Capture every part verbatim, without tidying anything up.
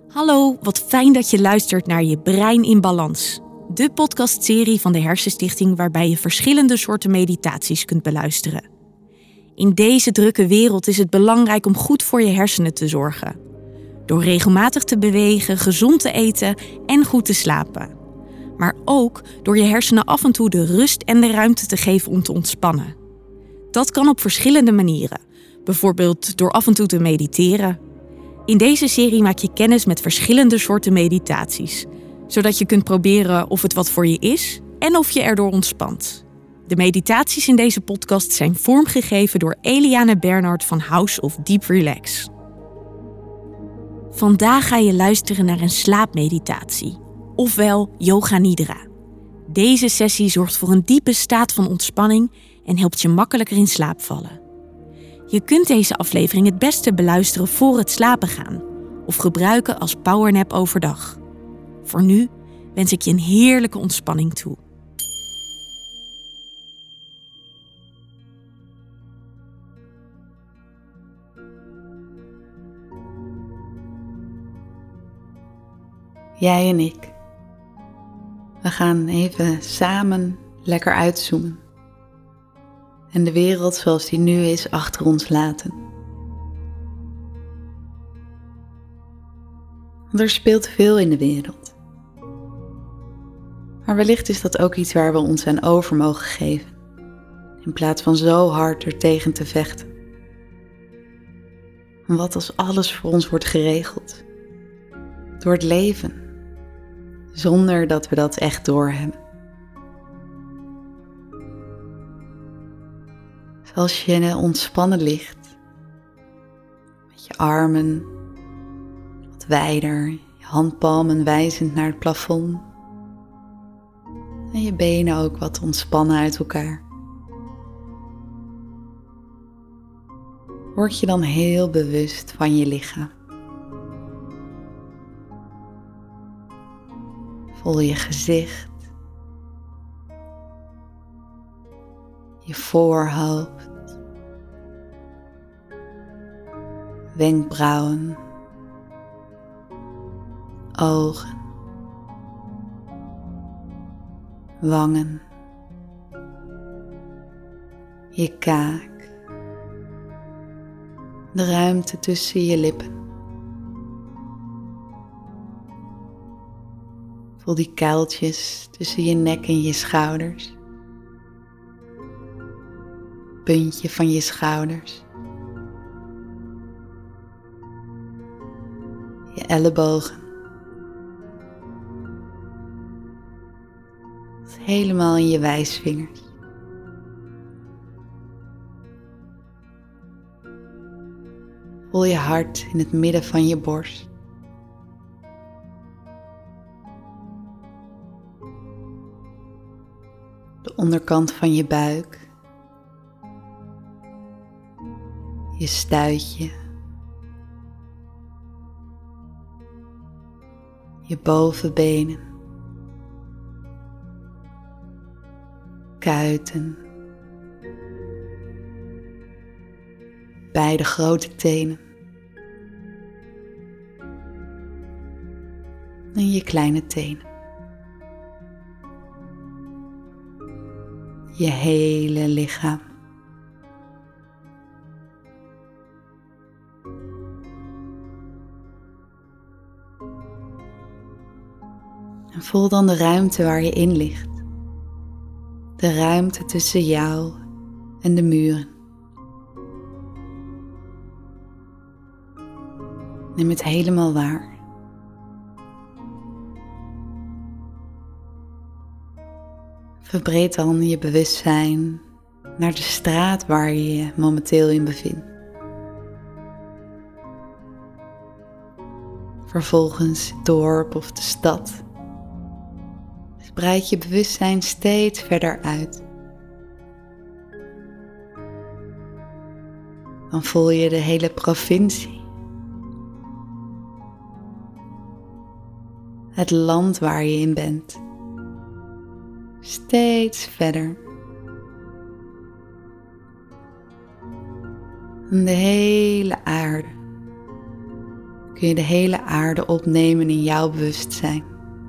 Hallo, wat fijn dat je luistert naar Je Brein in Balans. De podcastserie van de Hersenstichting waarbij je verschillende soorten meditaties kunt beluisteren. In deze drukke wereld is het belangrijk om goed voor je hersenen te zorgen. Door regelmatig te bewegen, gezond te eten en goed te slapen. Maar ook door je hersenen af en toe de rust en de ruimte te geven om te ontspannen. Dat kan op verschillende manieren. Bijvoorbeeld door af en toe te mediteren. In deze serie maak je kennis met verschillende soorten meditaties, zodat je kunt proberen of het wat voor je is en of je erdoor ontspant. De meditaties in deze podcast zijn vormgegeven door Eliane Bernhard van House of Deep Relax. Vandaag ga je luisteren naar een slaapmeditatie, ofwel Yoga Nidra. Deze sessie zorgt voor een diepe staat van ontspanning en helpt je makkelijker in slaap vallen. Je kunt deze aflevering het beste beluisteren voor het slapen gaan of gebruiken als powernap overdag. Voor nu wens ik je een heerlijke ontspanning toe. Jij en ik. We gaan even samen lekker uitzoomen. En de wereld zoals die nu is achter ons laten. Want er speelt veel in de wereld. Maar wellicht is dat ook iets waar we ons aan over mogen geven. In plaats van zo hard er tegen te vechten. En wat als alles voor ons wordt geregeld? Door het leven. Zonder dat we dat echt doorhebben. Als je ontspannen ligt, met je armen wat wijder, je handpalmen wijzend naar het plafond en je benen ook wat ontspannen uit elkaar. Word je dan heel bewust van je lichaam. Voel je gezicht, je voorhoofd, wenkbrauwen, ogen, wangen, je kaak, de ruimte tussen je lippen. Voel die kuiltjes tussen je nek en je schouders. Puntje van je schouders. Je ellebogen. Helemaal in je wijsvingers. Voel je hart in het midden van je borst. De onderkant van je buik. Je stuitje, je bovenbenen, kuiten, beide grote tenen en je kleine tenen. Je hele lichaam. En voel dan de ruimte waar je in ligt. De ruimte tussen jou en de muren. Neem het helemaal waar. Verbreed dan je bewustzijn naar de straat waar je je momenteel in bevindt. Vervolgens het dorp of de stad. Breid je bewustzijn steeds verder uit. Dan voel je de hele provincie. Het land waar je in bent. Steeds verder. En de hele aarde. kun je de hele aarde opnemen in jouw bewustzijn.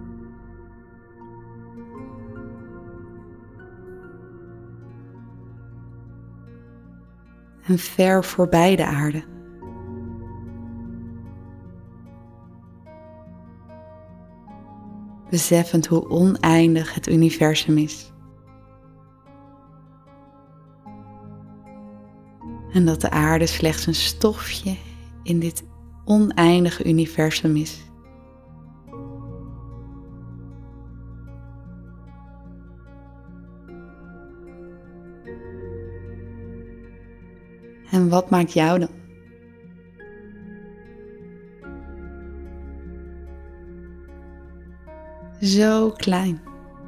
En ver voorbij de aarde. Beseffend hoe oneindig het universum is. En dat de aarde slechts een stofje in dit oneindige universum is. En wat maakt jou dan? Zo klein.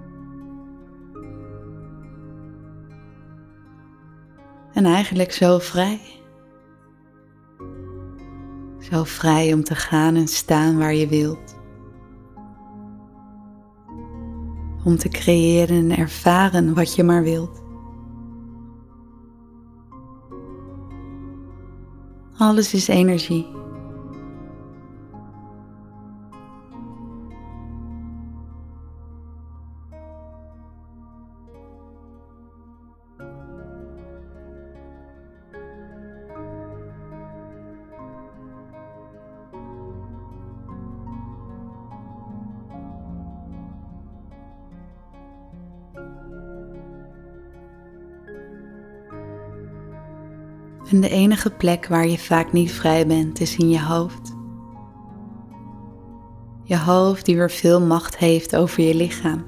En eigenlijk zo vrij. Zo vrij om te gaan en staan waar je wilt. Om te creëren en ervaren wat je maar wilt. Alles is energie. En de enige plek waar je vaak niet vrij bent is in je hoofd. Je hoofd die weer veel macht heeft over je lichaam.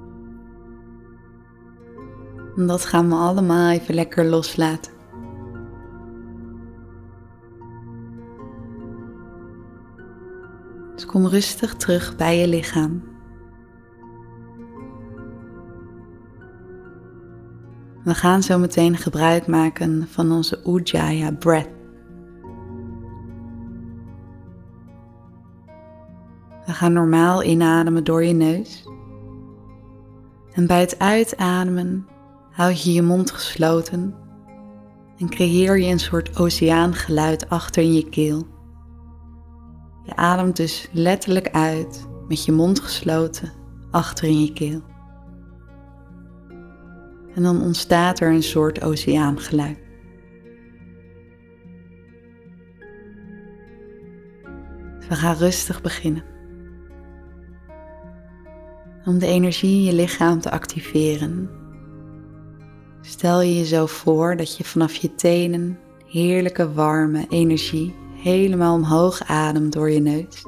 En dat gaan we allemaal even lekker loslaten. Dus kom rustig terug bij je lichaam. We gaan zo meteen gebruik maken van onze Ujjayi breath. We gaan normaal inademen door je neus. En bij het uitademen houd je je mond gesloten en creëer je een soort oceaangeluid achter in je keel. Je ademt dus letterlijk uit met je mond gesloten achter in je keel. En dan ontstaat er een soort oceaangeluid. We gaan rustig beginnen. Om de energie in je lichaam te activeren, stel je je zo voor dat je vanaf je tenen heerlijke warme energie helemaal omhoog ademt door je neus.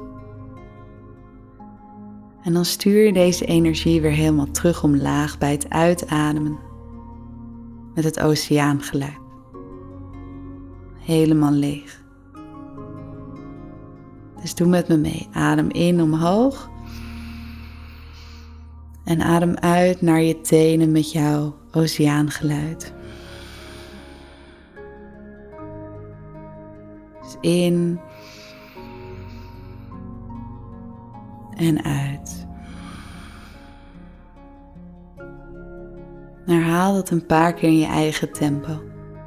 En dan stuur je deze energie weer helemaal terug omlaag bij het uitademen met het oceaangeluid. Helemaal leeg. Dus doe met me mee. Adem in omhoog. En adem uit naar je tenen met jouw oceaangeluid. Dus in en uit. Herhaal dat een paar keer in je eigen tempo.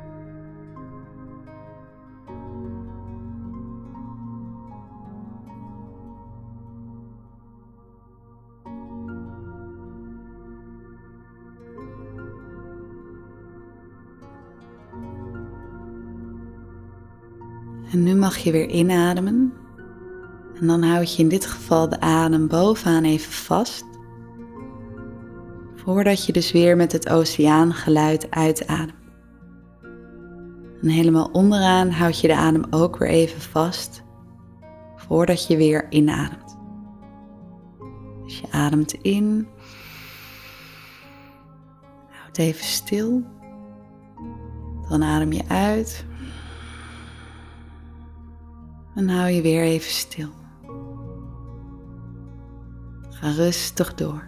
En nu mag je weer inademen. En dan houd je in dit geval de adem bovenaan even vast. Voordat je dus weer met het oceaangeluid uitademt. En helemaal onderaan houd je de adem ook weer even vast. Voordat je weer inademt. Dus je ademt in. Houd even stil. Dan adem je uit. En hou je weer even stil. Ga rustig door.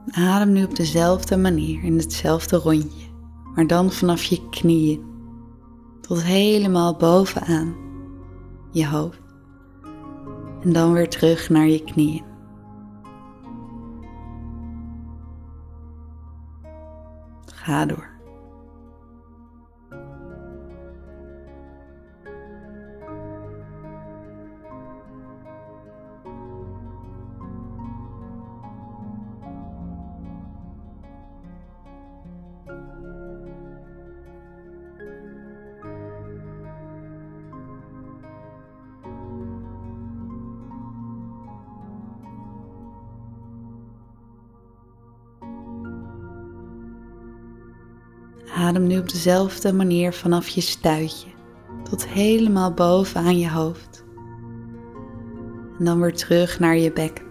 Adem nu op dezelfde manier in hetzelfde rondje, maar dan vanaf je knieën tot helemaal bovenaan je hoofd. En dan weer terug naar je knieën. Ga door. Adem nu op dezelfde manier vanaf je stuitje tot helemaal boven aan je hoofd. En dan weer terug naar je bekken.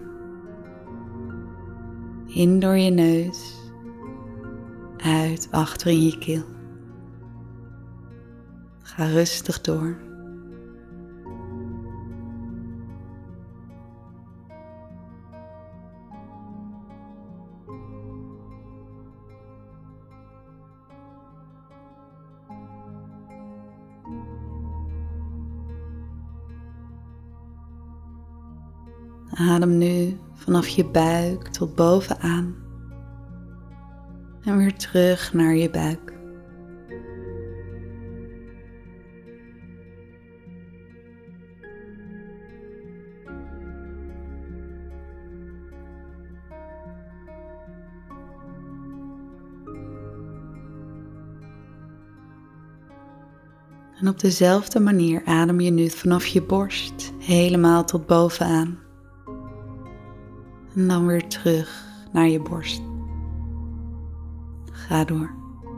In door je neus, uit achter in je keel. Ga rustig door. Adem nu vanaf je buik tot bovenaan en weer terug naar je buik. En op dezelfde manier adem je nu vanaf je borst helemaal tot bovenaan. En dan weer terug naar je borst. Ga door.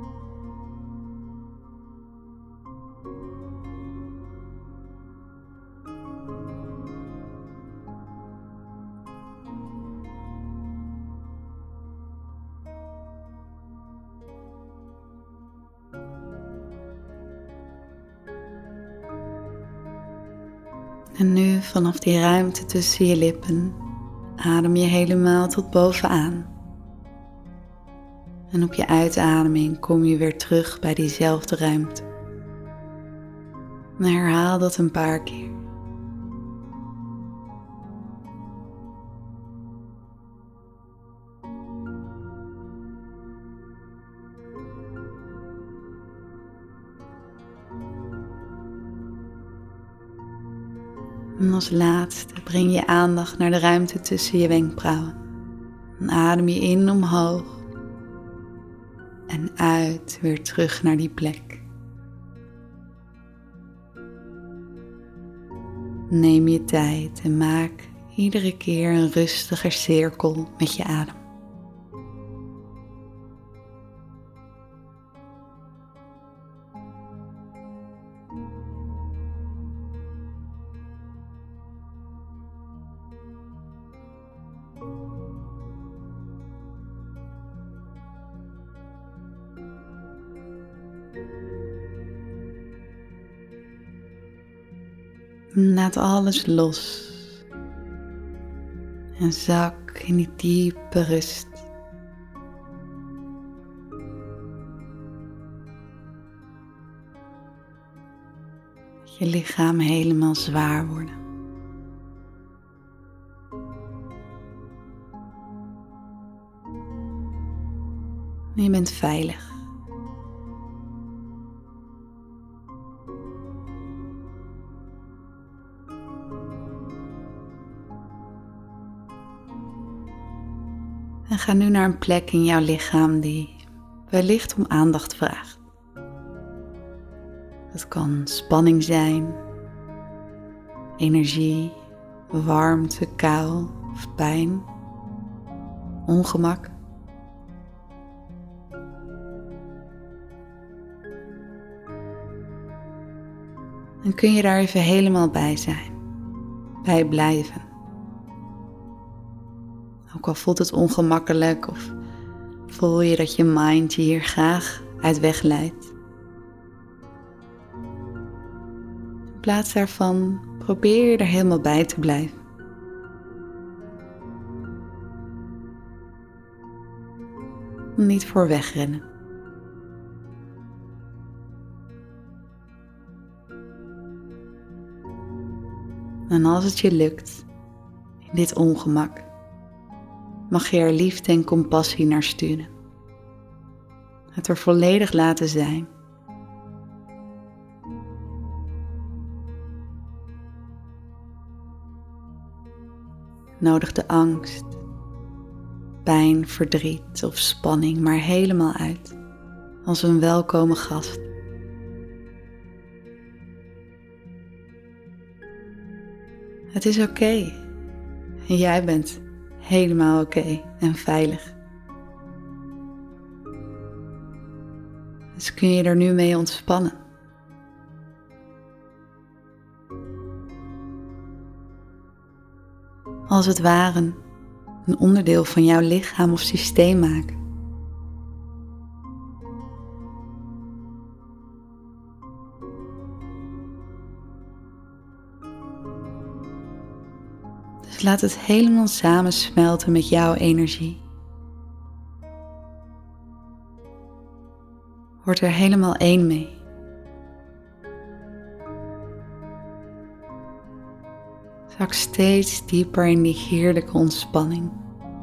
En nu vanaf die ruimte tussen je lippen adem je helemaal tot bovenaan. En op je uitademing kom je weer terug bij diezelfde ruimte. En herhaal dat een paar keer. En als laatste breng je aandacht naar de ruimte tussen je wenkbrauwen. En adem je in omhoog en uit weer terug naar die plek. Neem je tijd en maak iedere keer een rustiger cirkel met je adem. Laat alles los en zak in die diepe rust. Laat je lichaam helemaal zwaar worden. Je bent veilig. En ga nu naar een plek in jouw lichaam die wellicht om aandacht vraagt. Het kan spanning zijn, energie, warmte, kou of pijn, ongemak. Dan kun je daar even helemaal bij zijn, bij blijven. Ook al voelt het ongemakkelijk of voel je dat je mind je hier graag uit wegleidt. In plaats daarvan probeer je er helemaal bij te blijven. niet voor wegrennen. En als het je lukt, in dit ongemak, mag je er liefde en compassie naar sturen. Het er volledig laten zijn. Nodig de angst, pijn, verdriet of spanning maar helemaal uit als een welkome gast. Het is oké. En jij bent helemaal oké en veilig. Dus kun je er nu mee ontspannen. Als het ware een onderdeel van jouw lichaam of systeem maken. Dus laat het helemaal samensmelten met jouw energie. Word er helemaal één mee. Zak steeds dieper in die heerlijke ontspanning.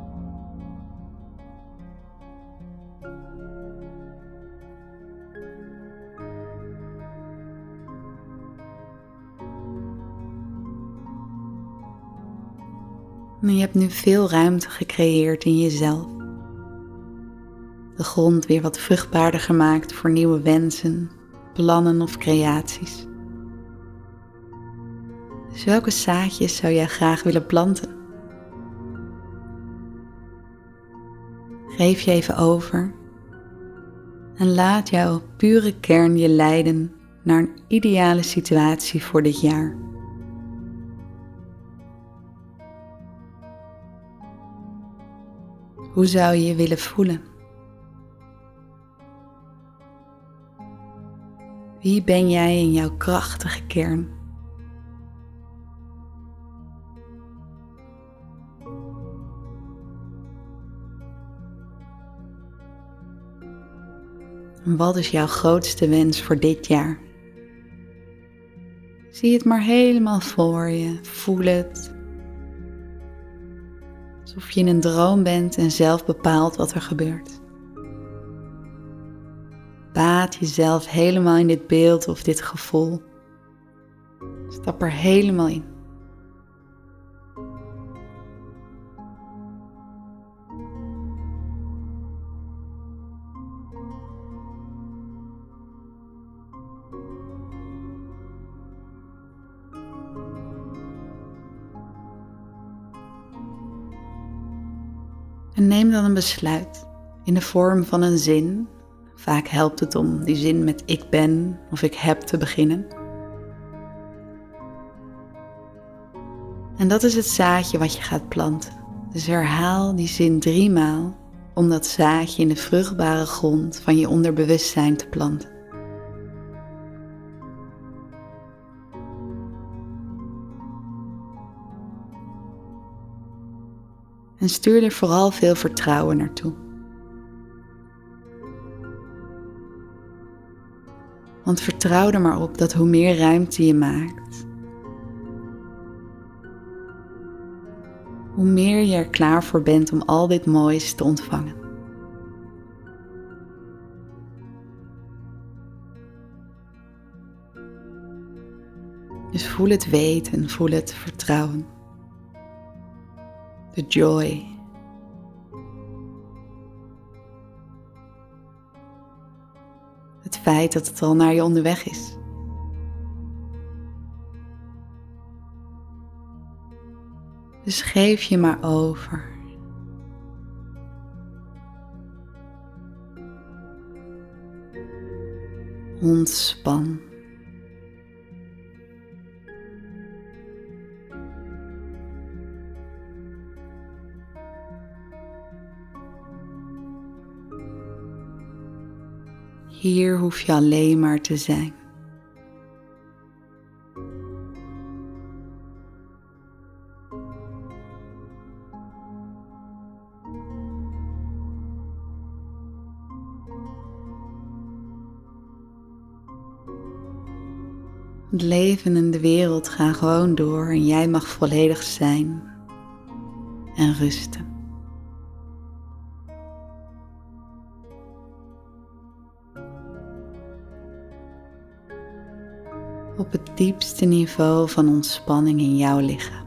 En je hebt nu veel ruimte gecreëerd in jezelf. De grond weer wat vruchtbaarder gemaakt voor nieuwe wensen, plannen of creaties. Dus welke zaadjes zou jij graag willen planten? Geef je even over en laat jouw pure kern je leiden naar een ideale situatie voor dit jaar. Hoe zou je je willen voelen? Wie ben jij in jouw krachtige kern? En wat is jouw grootste wens voor dit jaar? Zie het maar helemaal voor je, voel het. Alsof je in een droom bent en zelf bepaalt wat er gebeurt. Baat jezelf helemaal in dit beeld of dit gevoel. Stap er helemaal in. En neem dan een besluit in de vorm van een zin. Vaak helpt het om die zin met ik ben of ik heb te beginnen. En dat is het zaadje wat je gaat planten. Dus herhaal die zin drie maal om dat zaadje in de vruchtbare grond van je onderbewustzijn te planten. En stuur er vooral veel vertrouwen naartoe. Want vertrouw er maar op dat hoe meer ruimte je maakt, hoe meer je er klaar voor bent om al dit moois te ontvangen. Dus voel het weten, voel het vertrouwen. De joy. Het feit dat het al naar je onderweg is. Dus geef je maar over. Ontspan. Hier hoef je alleen maar te zijn. Het leven en de wereld gaan gewoon door en jij mag volledig zijn en rusten. Op het diepste niveau van ontspanning in jouw lichaam.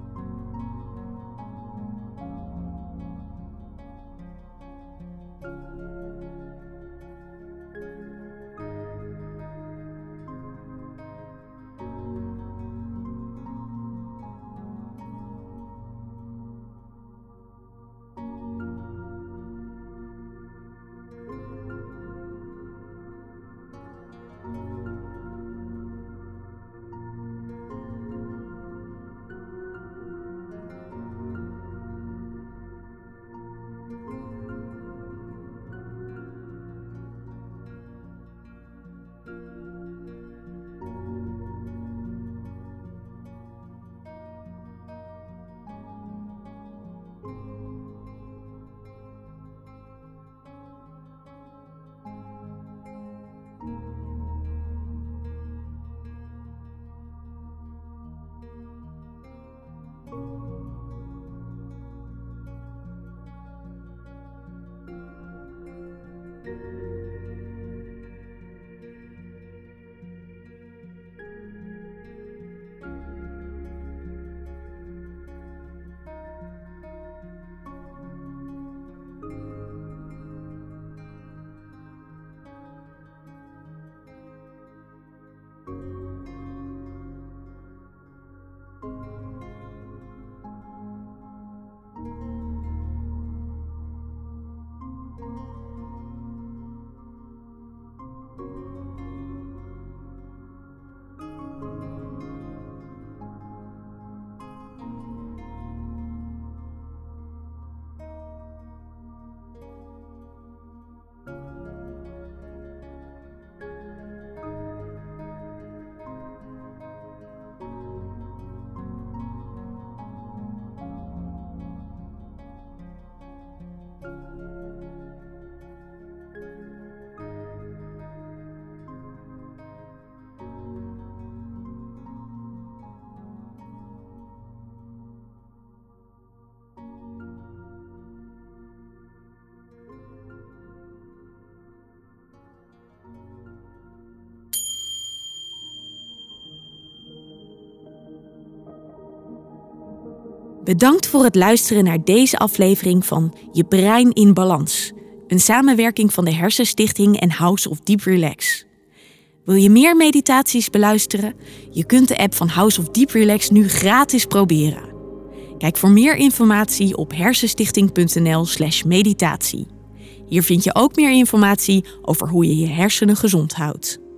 Bedankt voor het luisteren naar deze aflevering van Je Brein in Balans. Een samenwerking van de Hersenstichting en House of Deep Relax. Wil je meer meditaties beluisteren? Je kunt de app van House of Deep Relax nu gratis proberen. Kijk voor meer informatie op hersenstichting.nl slash meditatie. Hier vind je ook meer informatie over hoe je je hersenen gezond houdt.